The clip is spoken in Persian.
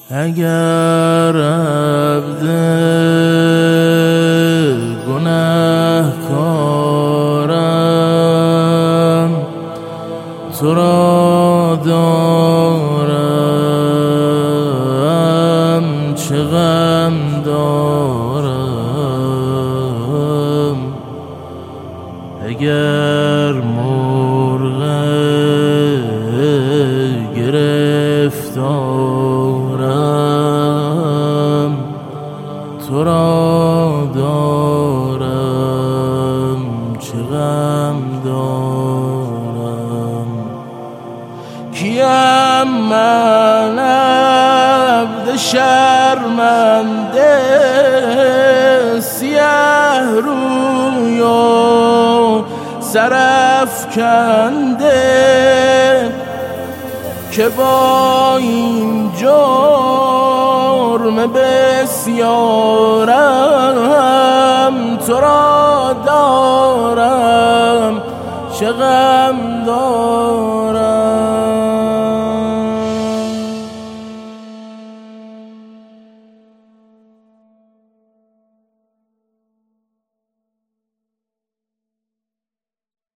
اگر عبد گنهکارم تو را دارم چه غم دارم. اگر مرغ گرفتارم تو را دارم چه غم دارم. کیم من عبد شرمنده سیه روی و سرافکنده که با این جرم بسیارم تو را دارم چه غم دارم.